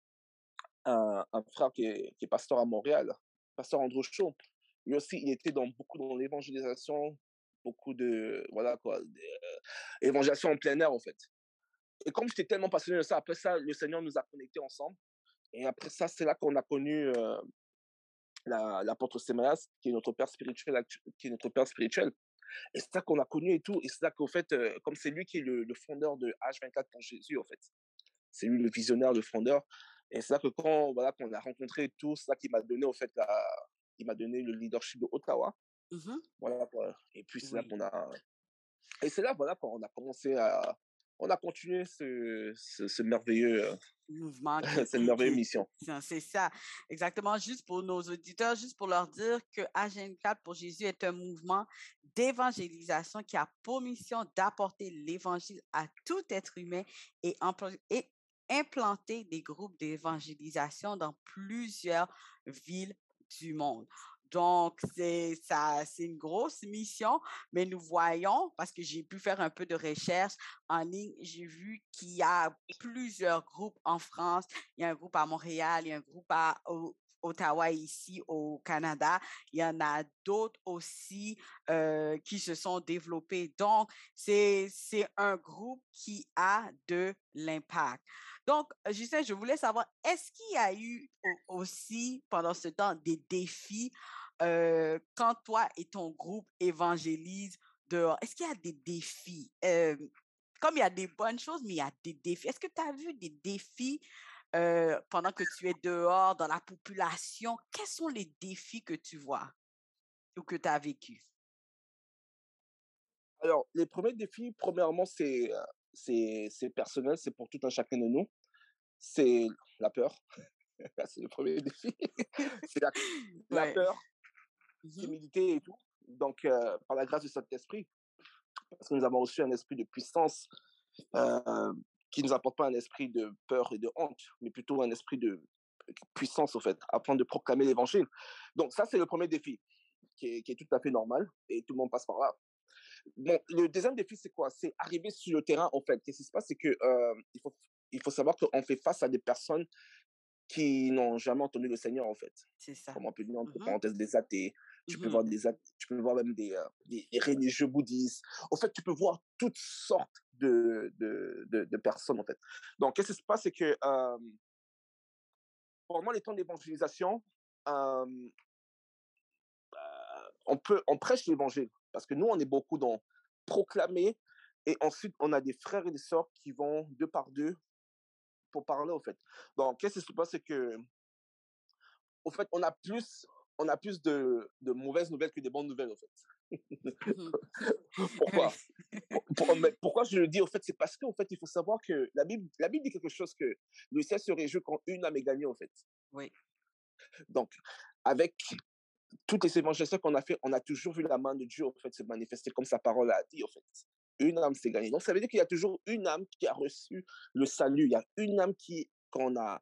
un, un frère qui est, qui est pasteur à Montréal, pasteur Andrew Shaw. Lui aussi, il était dans beaucoup dans l'évangélisation, beaucoup de, voilà quoi, de, euh, évangélisation en plein air, en fait. Et comme j'étais tellement passionné de ça, après ça, le Seigneur nous a connectés ensemble. Et après ça, c'est là qu'on a connu euh, la, l'apôtre Séméas, qui est notre père spirituel, qui est notre père spirituel. Et c'est ça qu'on a connu et tout. Et c'est ça qu'en fait, euh, comme c'est lui qui est le, le fondeur de H vingt-quatre pour Jésus, en fait. C'est lui le visionnaire, le fondeur. Et c'est ça que quand, voilà, qu'on a rencontré et tout, c'est ça qui m'a donné, en fait, la, il m'a donné le leadership de Ottawa. Mhm. Voilà, quoi. Et puis, c'est là Oui. qu'on a, et c'est là, voilà, qu'on a commencé à, on a continué ce, ce, ce merveilleux, Mouvement euh, qui, cette qui, merveilleuse qui, mission. c'est c'est ça. Exactement. Juste pour nos auditeurs, juste pour leur dire que H vingt-quatre pour Jésus est un mouvement d'évangélisation qui a pour mission d'apporter l'évangile à tout être humain et, emplo- et implanter des groupes d'évangélisation dans plusieurs villes du monde. Donc, c'est ça, c'est une grosse mission, mais nous voyons, parce que j'ai pu faire un peu de recherche en ligne, j'ai vu qu'il y a plusieurs groupes en France. Il y a un groupe à Montréal, il y a un groupe à au- Ottawa ici au Canada. Il y en a d'autres aussi euh, qui se sont développés. Donc, c'est, c'est un groupe qui a de l'impact. Donc, je sais, je voulais savoir, est-ce qu'il y a eu au- aussi pendant ce temps des défis euh, quand toi et ton groupe évangélisent dehors? Est-ce qu'il y a des défis? Euh, comme il y a des bonnes choses, mais il y a des défis. Est-ce que tu as vu des défis euh, pendant que tu es dehors dans la population? Quels sont les défis que tu vois ou que tu as vécu? Alors, les premiers défis, premièrement, c'est euh, c'est c'est personnel, c'est pour tout un chacun de nous. C'est la peur. C'est le premier défi. C'est la, la Ouais. peur, Mhm. timidité et tout. Donc, euh, par la grâce du Saint-Esprit, parce que nous avons reçu un esprit de puissance euh, qui ne nous apporte pas un esprit de peur et de honte, mais plutôt un esprit de puissance, au fait, afin de proclamer l'évangile. Donc, ça, c'est le premier défi, qui est, qui est tout à fait normal, et tout le monde passe par là. Bon, le deuxième défi, c'est quoi? C'est arriver sur le terrain, en fait. Qu'est-ce qui se passe? C'est que euh, il faut, il faut savoir qu'on fait face à des personnes qui n'ont jamais entendu le Seigneur, en fait. C'est ça. Comme on peut dire, entre Mhm. parenthèses, des athées. Tu peux Mhm. voir des athées, tu peux voir même des, euh, des, des religieux bouddhistes. En fait, tu peux voir toutes sortes de, de, de, de personnes, en fait. Donc, qu'est-ce qui se passe? C'est que euh, pendant les temps d'évangélisation, euh, on peut, on prêche l'évangile. Parce que nous, on est beaucoup dans proclamer. Et ensuite, on a des frères et des sœurs qui vont deux par deux pour parler, en fait. Donc, qu'est-ce qui se passe? C'est que au fait, on a plus, on a plus de, de mauvaises nouvelles que de bonnes nouvelles, en fait. Mhm. Oui. Pourquoi? Pour- pour- mais pourquoi je le dis, en fait, c'est parce qu'en fait, il faut savoir que la Bible, la Bible dit quelque chose que le ciel se réjouit quand une âme est gagnée, en fait. Oui. Donc, avec toutes les évangélisations qu'on a fait, on a toujours vu la main de Dieu, en fait, se manifester comme sa parole a dit, en fait. Une âme s'est gagnée. Donc, ça veut dire qu'il y a toujours une âme qui a reçu le salut. Il y a une âme qui, qu'on a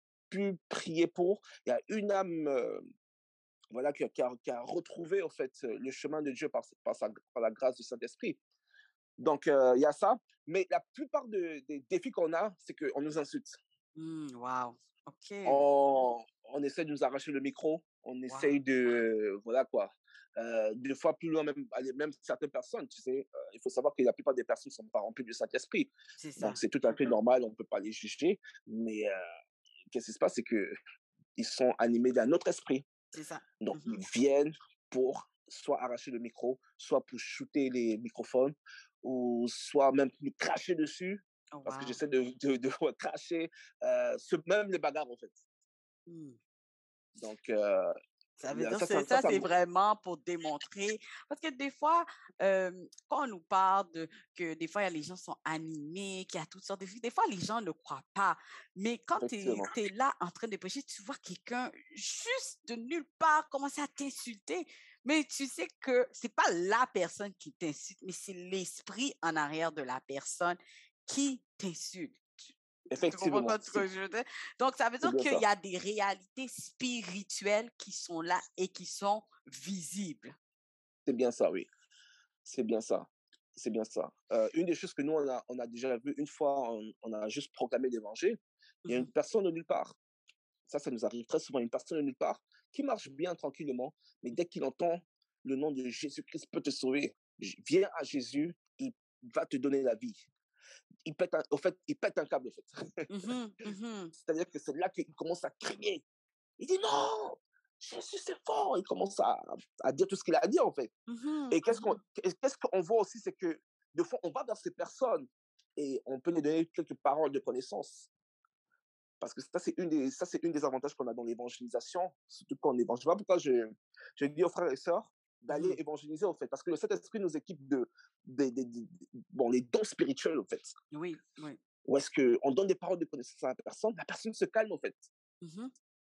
pu prier pour. Il y a une âme euh, voilà, qui a, qui, a, qui a retrouvé en fait le chemin de Dieu par, par, sa, par la grâce du Saint-Esprit. Donc, euh, il y a ça. Mais la plupart de, des défis qu'on a, c'est qu'on nous insulte. Mm, wow. OK. On, on essaie de nous arracher le micro. On Wow. essaie de, voilà quoi, euh, deux fois plus loin, même, même certaines personnes, tu sais, euh, il faut savoir que la plupart des personnes ne sont pas remplies du Saint-Esprit. C'est ça. Donc, c'est tout à fait normal, on ne peut pas les juger. Mais euh, qu'est-ce qui se passe, c'est qu'ils sont animés d'un autre esprit. C'est ça. Donc, Mhm. ils viennent pour soit arracher le micro, soit pour shooter les microphones, ou soit même pour nous cracher dessus, Oh, parce que wow. j'essaie de, de, de cracher, euh, ce, même les bagarres, en fait. Mm. Donc, euh, Ça veut dire ça, c'est ça, ça, ça, ça, c'est vraiment pour démontrer. Parce que des fois, euh, quand on nous parle de que des fois, il y a les gens sont animés, qu'il y a toutes sortes de choses, des fois, les gens ne croient pas. Mais quand tu effectivement, es là en train de prêcher, tu vois quelqu'un juste de nulle part commencer à t'insulter. Mais tu sais que c'est pas la personne qui t'insulte, mais c'est l'esprit en arrière de la personne qui t'insulte. Tu, tu comprends effectivement, pas ce c'est que je veux dire? Donc, ça veut c'est dire bien qu'il ça. y a des réalités spirituelles qui sont là et qui sont visibles. C'est bien ça, oui. C'est bien ça. C'est bien ça. Euh, une des choses que nous, on a, on a déjà vu une fois, on, on a juste proclamé l'évangile. Il y a Mhm. une personne de nulle part. Ça, ça nous arrive très souvent. Une personne de nulle part qui marche bien tranquillement, mais dès qu'il entend le nom de Jésus-Christ peut te sauver, viens à Jésus, il va te donner la vie. Il pète un, au fait, il pète un câble, en fait. Mhm, mhm, C'est-à-dire que c'est là qu'il commence à crier. Il dit non, Jésus, c'est fort. Il commence à, à dire tout ce qu'il a à dire, en fait. mhm, Et qu'est-ce qu'on qu'est-ce qu'on voit aussi, c'est que de fois, on va vers ces personnes et on peut les donner quelques paroles de connaissance. Parce que ça, c'est une des, ça, c'est une des avantages qu'on a dans l'évangélisation, surtout quand on évangélise. Voilà pourquoi je, je dis aux frères et sœurs d'aller mhm. évangéliser, en fait. Parce que le Saint-Esprit nous équipe de, de, de, de- bon, les dons spirituels, en fait. Oui, oui. Où est-ce qu'on donne des paroles de connaissance à la personne, la personne se calme, en fait. Mhm.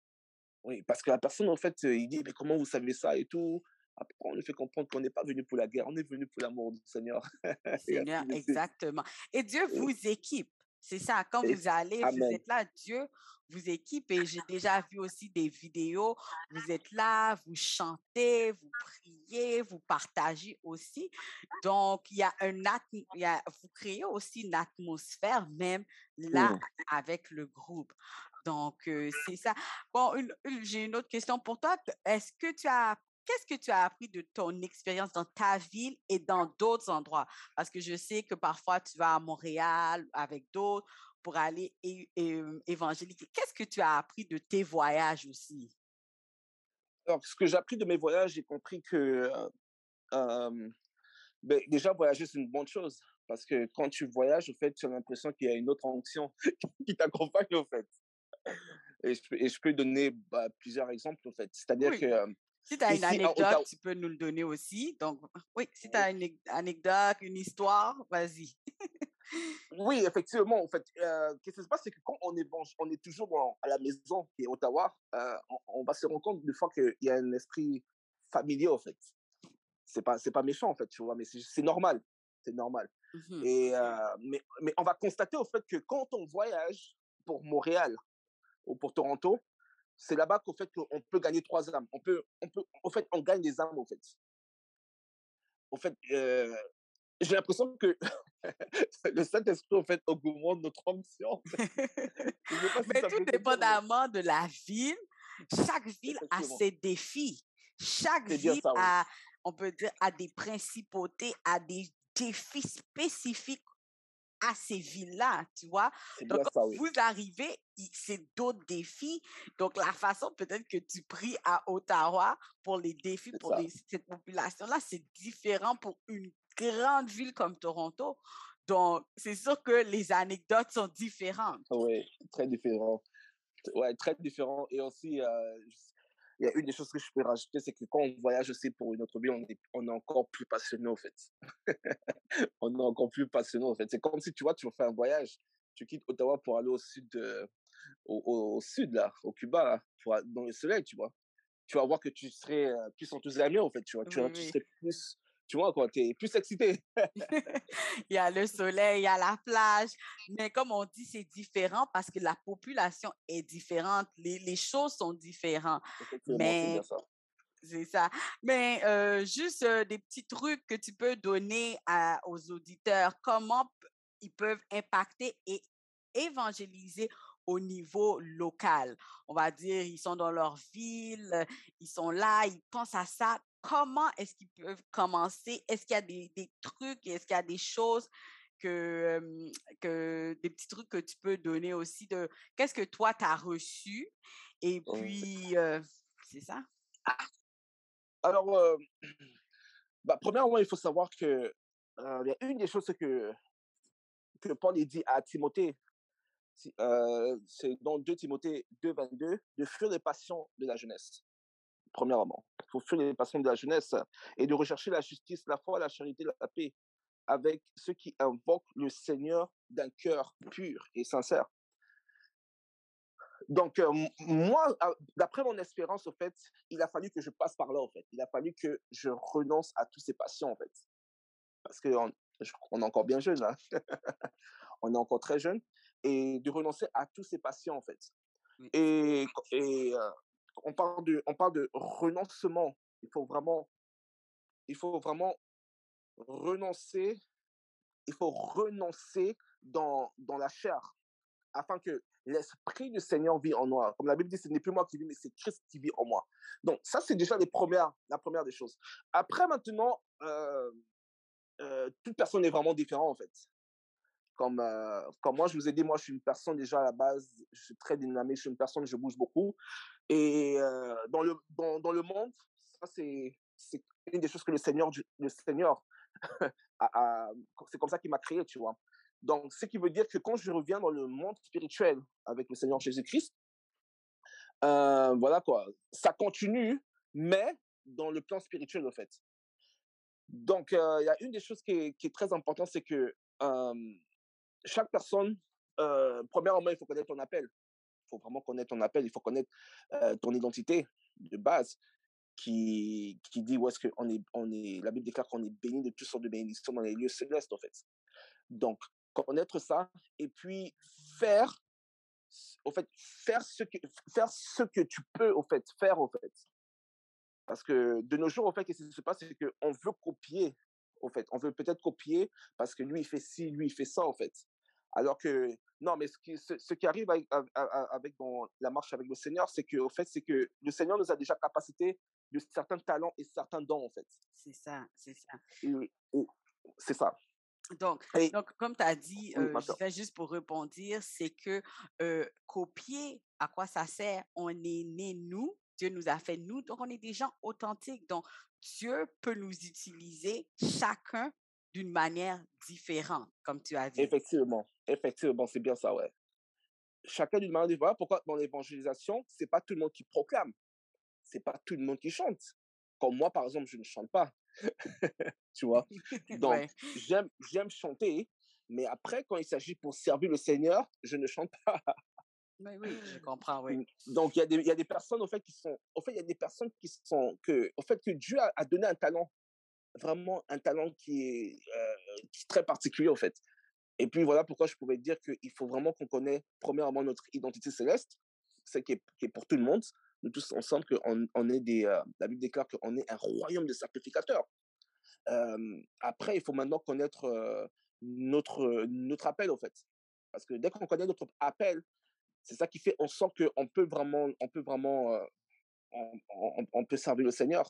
Oui, parce que la personne, en fait, euh, il dit, mais comment vous savez ça et tout. Après, on lui fait comprendre qu'on n'est pas venu pour la guerre, on est venu pour l'amour du Seigneur. Et Seigneur, ainsi de suite. exactement. Et Dieu vous équipe. C'est ça, quand Et- vous allez, vous Amen. êtes là, Dieu vous équipe. Et j'ai déjà vu aussi des vidéos, vous êtes là, vous chantez, vous priez, vous partagez aussi. Donc, il y a un atm- il y a, vous créez aussi une atmosphère même là Mm. avec le groupe. Donc, euh, c'est ça. Bon, une- une- j'ai une autre question pour toi. Est-ce que tu as, qu'est-ce que tu as appris de ton expérience dans ta ville et dans d'autres endroits? Parce que je sais que parfois tu vas à Montréal avec d'autres pour aller é- é- évangéliser. Qu'est-ce que tu as appris de tes voyages aussi? Alors, ce que j'ai appris de mes voyages, j'ai compris que euh, euh, Ben, déjà, voyager, c'est une bonne chose. Parce que quand tu voyages, au fait, tu as l'impression qu'il y a une autre onction qui t'accompagne, au fait. Et je peux, et je peux donner bah, plusieurs exemples, au fait. C'est-à-dire que Oui. euh, Si tu as une ici, à anecdote, Ottawa, tu peux nous le donner aussi. Donc, oui, si tu as une ane- anecdote, une histoire, vas-y. oui, effectivement, en fait, euh, qu'est-ce qui se passe, c'est que quand on est, bon, on est toujours dans- à la maison qui est Ottawa, euh, on, on va se rendre compte des fois qu'il y a un esprit familier, en fait. C'est pas, c'est pas méchant, en fait, tu vois, mais c'est c'est normal. C'est normal. Mhm. Et, euh, mais, mais on va constater, au fait, que quand on voyage pour Montréal ou pour Toronto, c'est là-bas qu'au fait qu'on peut gagner trois âmes. On peut, on peut, au fait, on gagne des âmes, au fait. Au fait, euh, j'ai l'impression que le Saint-Esprit, au fait, augmente notre onction. Je ne sais pas si Mais ça tout peut se dire, mais dépendamment de la ville, chaque ville a effectivement. ses défis. Chaque C'est bien ville ça, oui. a, on peut dire, a des principautés, a des défis spécifiques à ces villes-là, tu vois. C'est Donc, bien quand ça, oui. vous arrivez, i- c'est d'autres défis. Donc, la façon peut-être que tu pries à Ottawa pour les défis C'est pour ça. les- cette population-là, c'est différent pour une grande ville comme Toronto. Donc, c'est sûr que les anecdotes sont différentes. Oui, très différent. Ouais, très différent. Et aussi, euh, il y a une des choses que je peux rajouter, c'est que quand on voyage aussi pour une autre vie, on est, on est encore plus passionné, en fait. On est encore plus passionné, en fait. C'est comme si, tu vois, tu fais un voyage, tu quittes Ottawa pour aller au sud, euh, au, au, au sud, là, au Cuba, là, pour, dans le soleil, tu vois. Tu vas voir que tu serais euh, plus enthousiasmé, en fait, tu vois. Tu, Oui, tu oui. serais plus, tu vois, quoi, t'es plus excité. Il y a le soleil, il y a la plage, mais comme on dit, c'est différent parce que la population est différente, les, les choses sont différentes. Effectivement, c'est bien Mais ça. c'est ça. Mais euh, juste euh, des petits trucs que tu peux donner à- aux auditeurs, comment p- ils peuvent impacter et évangéliser au niveau local. On va dire, ils sont dans leur ville, euh, ils sont là, ils pensent à ça. Comment est-ce qu'ils peuvent commencer? Est-ce qu'il y a des, des trucs, est-ce qu'il y a des choses que, euh, que, des petits trucs que tu peux donner aussi de qu'est-ce que toi, tu as reçu? Et Ouais. puis, euh, c'est ça? Alors, euh, bah, premièrement, il faut savoir que euh, il y a une des choses que, que Paul il dit à Timothée, si- euh, c'est dans deux Timothée deux vingt-deux, de fuir les passions de la jeunesse. Premièrement, il faut fuir les passions de la jeunesse et de rechercher la justice, la foi, la charité, la paix avec ceux qui invoquent le Seigneur d'un cœur pur et sincère. Donc, euh, m- moi, à- d'après mon expérience, au fait, il a fallu que je passe par là, en fait. Il a fallu que je renonce à tous ces passions, en fait. Parce qu'on on est encore bien jeune, hein. On est encore très jeune. Et de renoncer à tous ces passions, en fait. Oui, Et, et euh, on, parle de, on parle de renoncement. Il faut vraiment, il faut vraiment renoncer. Il faut renoncer dans, dans la chair afin que l'Esprit du Seigneur vit en moi. Comme la Bible dit, ce n'est plus moi qui vis, mais c'est Christ qui vit en moi. Donc, ça, c'est déjà les premières, la première des choses. Après, maintenant, euh, euh, toute personne est vraiment différente, en fait. Comme, euh, comme moi, je vous ai dit, moi, je suis une personne déjà à la base, je suis très dynamique, je suis une personne, je bouge beaucoup. Et euh, dans, le, dans, dans le monde, ça, c'est, c'est une des choses que le Seigneur, le Seigneur a, a, c'est comme ça qu'il m'a créé, tu vois. Donc, ce qui veut dire que quand je reviens dans le monde spirituel avec le Seigneur Jésus-Christ, euh, voilà quoi, ça continue, mais dans le plan spirituel, en fait. Donc, il euh, y a une des choses qui est, qui est très importante, c'est que euh, chaque personne, euh, premièrement, il faut connaître ton appel. Il faut vraiment connaître ton appel, il faut connaître euh, ton identité de base qui, qui dit où est-ce que on est, on est, la Bible déclare qu'on est béni de toutes sortes de bénédictions dans les lieux célestes, en fait. Donc, connaître ça et puis faire, au fait, faire ce que, faire ce que tu peux, au fait, faire, au fait. Parce que de nos jours, au fait, qu'est-ce qui se passe, c'est qu'on veut copier, au fait. On veut peut-être copier parce que lui, il fait ci, lui, il fait ça, en fait. Alors que, non, mais ce qui, ce, ce qui arrive avec, avec dans la marche avec le Seigneur, c'est que, au fait, c'est que le Seigneur nous a déjà capacité de certains talents et certains dons, en fait. c'est ça, c'est ça. Et, et c'est ça. Donc, Et, donc comme tu as dit, oui, euh, ma j'y soeur. vais juste pour répondre, c'est que euh, copier, à quoi ça sert? On est né, nous, Dieu nous a fait nous, donc on est des gens authentiques. Donc, Dieu peut nous utiliser chacun d'une manière différente, comme tu as dit. Effectivement, effectivement, c'est bien ça, ouais. Chacun d'une manière différente. Pourquoi dans l'évangélisation, c'est pas tout le monde qui proclame, c'est pas tout le monde qui chante. Comme moi, par exemple, je ne chante pas, tu vois. Donc, Ouais. j'aime, j'aime chanter, mais après, quand il s'agit pour servir le Seigneur, je ne chante pas. Oui, oui, je comprends, oui. Donc, il y a des, il y a des personnes, au fait, qui sont, au fait, il y a des personnes qui sont, que, au fait, que Dieu a, a donné un talent, vraiment un talent qui est, euh, qui est très particulier, au fait. Et puis voilà pourquoi je pouvais dire qu'il faut vraiment qu'on connaisse premièrement notre identité céleste, celle qui est, qui est pour tout le monde. Nous tous ensemble, qu'on on est des, euh, la Bible déclare qu'on est un royaume de sacrificateurs. Euh, après, il faut maintenant connaître euh, notre, notre appel, en fait. Parce que dès qu'on connaît notre appel, c'est ça qui fait, on sent qu'on peut vraiment, on peut vraiment, euh, on, on, on peut servir le Seigneur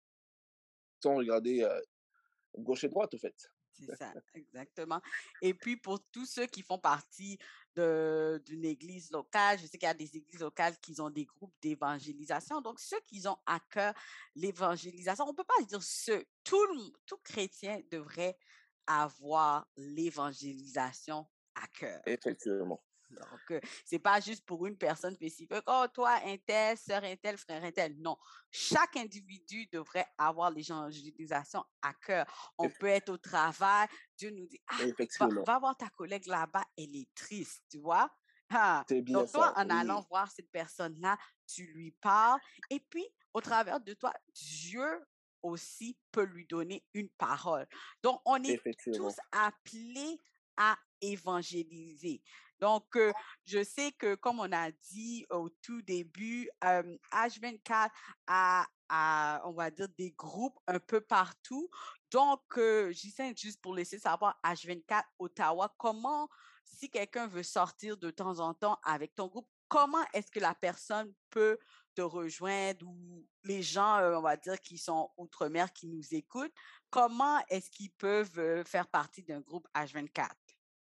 sans regarder euh, gauche et droite, en fait. C'est ça, exactement. Et puis, pour tous ceux qui font partie de, d'une église locale, je sais qu'il y a des églises locales qui ont des groupes d'évangélisation. Donc, ceux qui ont à cœur l'évangélisation, on ne peut pas dire ceux, tout, le- tout chrétien devrait avoir l'évangélisation à cœur. Effectivement. Donc, euh, c'est pas juste pour une personne spécifique. Oh, toi, un tel, sœur un tel, frère un tel. Non. Chaque individu devrait avoir l'évangélisation à cœur. On peut être au travail. Dieu nous dit, ah, va, Effectivement. va voir ta collègue là-bas, elle est triste, tu vois. Ah. C'est bien Donc, toi, ça, en allant oui. voir cette personne-là, tu lui parles. Et puis, au travers de toi, Dieu aussi peut lui donner une parole. Donc, on est tous Effectivement. appelés à évangéliser. Donc, euh, je sais que, comme on a dit au tout début, euh, H vingt-quatre a, a, on va dire, des groupes un peu partout. Donc, euh, Ghislain, juste pour laisser savoir, H vingt-quatre Ottawa, comment, si quelqu'un veut sortir de temps en temps avec ton groupe, comment est-ce que la personne peut te rejoindre ou les gens, euh, on va dire, qui sont outre-mer, qui nous écoutent, comment est-ce qu'ils peuvent euh, faire partie d'un groupe H vingt-quatre?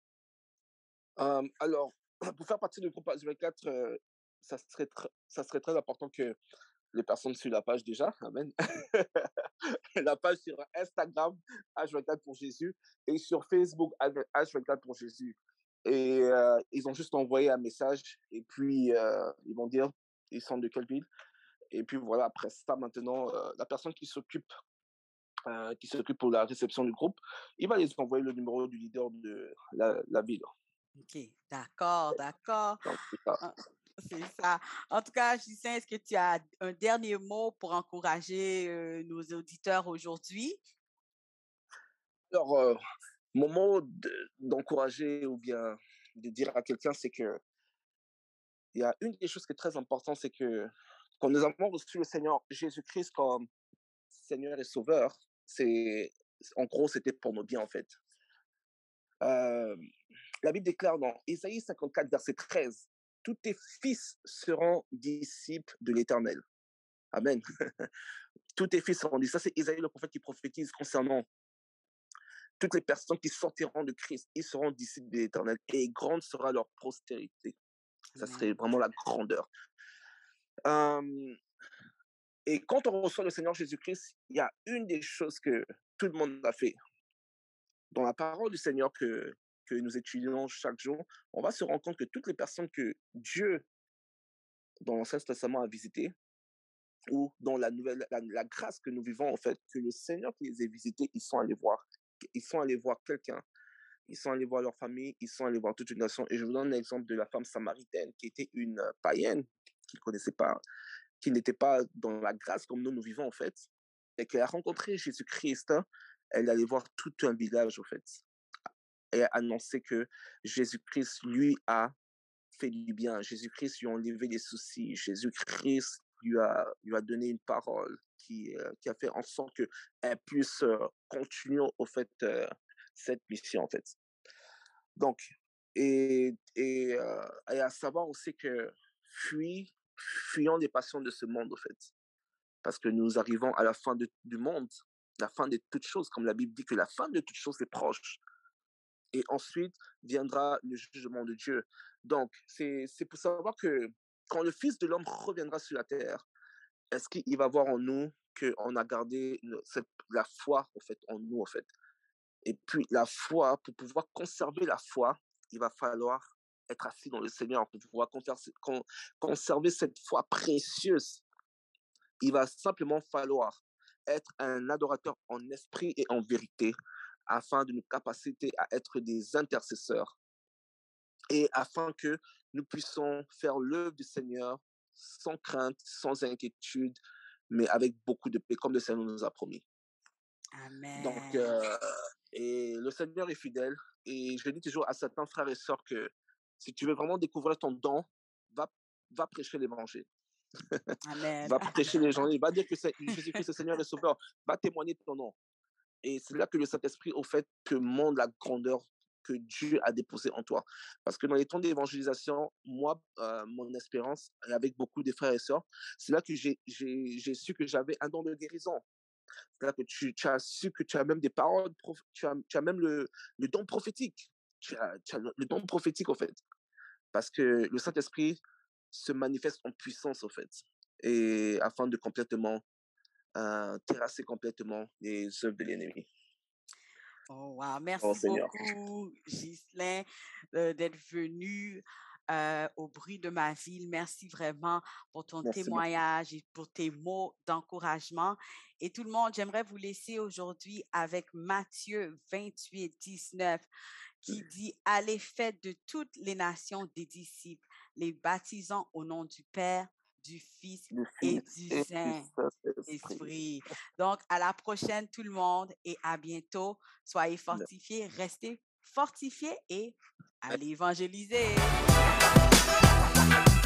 Euh, alors, pour faire partie du groupe H vingt-quatre, euh, ça, serait tr- ça serait très important que les personnes suivent la page déjà. Amen. La page sur Instagram, H vingt-quatre pour Jésus, et sur Facebook, H vingt-quatre pour Jésus. Et euh, ils ont juste envoyé un message, et puis euh, ils vont dire ils sont de quelle ville. Et puis voilà, après ça, maintenant, euh, la personne qui s'occupe euh, qui s'occupe pour la réception du groupe, il va les envoyer le numéro du leader de la, la ville. OK, d'accord, d'accord. Donc, c'est ça. Ah, c'est ça. En tout cas, Ghislain, est-ce que tu as un dernier mot pour encourager euh, nos auditeurs aujourd'hui? Alors, euh, mon mot de- d'encourager ou bien de dire à quelqu'un, c'est que il y a une des choses qui est très importante, c'est que quand nous avons reçu le Seigneur Jésus-Christ comme Seigneur et Sauveur, c'est en gros, c'était pour nos biens, en fait. Euh, la Bible déclare dans Ésaïe cinquante-quatre, verset treize, tous tes fils seront disciples de l'Éternel. Amen. Tous tes fils seront disciples. Ça, c'est Ésaïe le prophète qui prophétise concernant toutes les personnes qui sortiront de Christ. Ils seront disciples de l'Éternel et grande sera leur postérité. Ça serait Amen. vraiment la grandeur. Euh, et quand on reçoit le Seigneur Jésus-Christ, il y a une des choses que tout le monde a fait. Dans la parole du Seigneur que, que nous étudions chaque jour, on va se rendre compte que toutes les personnes que Dieu, dans l'Ancien Testament, a visitées, ou dans la nouvelle, la, la grâce que nous vivons, en fait, que le Seigneur qui les a visités, ils sont allés voir. Ils sont allés voir quelqu'un. Ils sont allés voir leur famille. Ils sont allés voir toute une nation. Et je vous donne l'exemple de la femme samaritaine qui était une euh, païenne, qui ne connaissait pas, qui n'était pas dans la grâce comme nous, nous vivons, en fait. Et qui a rencontré Jésus-Christ. Hein, elle allait voir tout un village, en fait. Et a annoncé que Jésus-Christ, lui, a fait du bien. Jésus-Christ lui a enlevé les soucis. Jésus-Christ lui a, lui a donné une parole qui, euh, qui a fait en sorte qu'elle puisse euh, continuer, au fait, euh, cette mission, en fait. Donc, et, et, euh, et à savoir aussi que fuis, fuyons les passions de ce monde, au fait. Parce que nous arrivons à la fin de, du monde, la fin de toutes choses, comme la Bible dit que la fin de toutes choses est proche. Et ensuite viendra le jugement de Dieu. Donc, c'est, c'est pour savoir que quand le Fils de l'homme reviendra sur la terre, est-ce qu'il va voir en nous qu'on a gardé le- cette, la foi, en fait, en nous, en fait. Et puis, la foi, pour pouvoir conserver la foi, il va falloir être assis dans le Seigneur, pour pouvoir conserver, con- conserver cette foi précieuse. Il va simplement falloir être un adorateur en esprit et en vérité, afin de nous capaciter à être des intercesseurs et afin que nous puissions faire l'œuvre du Seigneur sans crainte, sans inquiétude, mais avec beaucoup de paix, comme le Seigneur nous a promis. Donc, Amen. euh, et le Seigneur est fidèle. Et je dis toujours à certains frères et sœurs que si tu veux vraiment découvrir ton don, va, va prêcher l'évangile. Amen. Va prêcher l'évangile. Va dire que c'est- Jésus-Christ est Seigneur et Sauveur. Va témoigner de ton nom. Et c'est là que le Saint-Esprit, au fait, te montre la grandeur que Dieu a déposée en toi. Parce que dans les temps d'évangélisation, moi, euh, mon espérance, et avec beaucoup de frères et sœurs, c'est là que j'ai, j'ai, j'ai su que j'avais un don de guérison. C'est là que tu, tu as su que tu as même des paroles, prof- tu, as, tu as même le, le don prophétique. Tu as, tu as le, le don prophétique, au fait. Parce que le Saint-Esprit se manifeste en puissance, au fait. Et afin de complètement euh, terrasser complètement les œuvres de l'ennemi. Oh, wow. Oh Merci Seigneur. beaucoup, Ghislain, euh, d'être venu euh, au bruit de ma ville. Merci vraiment pour ton Merci beaucoup. témoignage et pour tes mots d'encouragement. Et tout le monde, j'aimerais vous laisser aujourd'hui avec Matthieu vingt-huit, dix-neuf, qui dit, allez, faites de toutes les nations des disciples, les baptisant au nom du Père, du Fils Du et Fils du et du Saint-Esprit. Saint-Esprit. Donc, à la prochaine, tout le monde, et à bientôt. Soyez fortifiés, restez fortifiés et allez évangéliser.